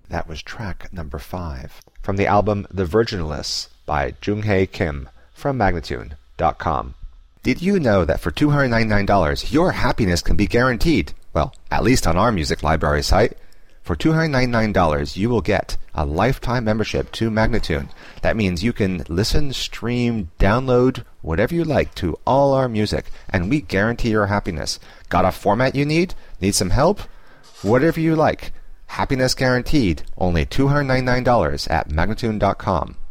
That was track number 5 from the album The Virginalists by Junghae Kim from Magnatune.com. Did you know that for $299 your happiness can be guaranteed? Well, at least on our music library site. For $299 you will get a lifetime membership to Magnatune. That means you can listen, stream, download, whatever you like to all our music, and we guarantee your happiness. Got a format you need? Need some help? Whatever you like. Happiness guaranteed. Only $299 at Magnatune.com.